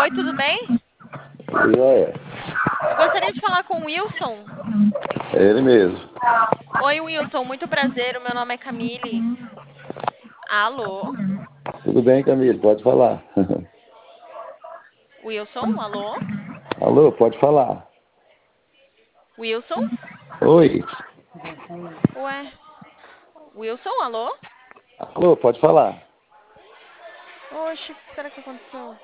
Oi, tudo bem? Joia. Eu gostaria de falar com o Wilson. É ele mesmo. Oi, Wilson, muito prazer. O meu nome é Camille. Alô? Tudo bem, Camilo? Pode falar. Wilson, alô? Alô, pode falar. Wilson? Oi. Ué, Wilson, alô? Alô, pode falar. Oxe, o que será que aconteceu?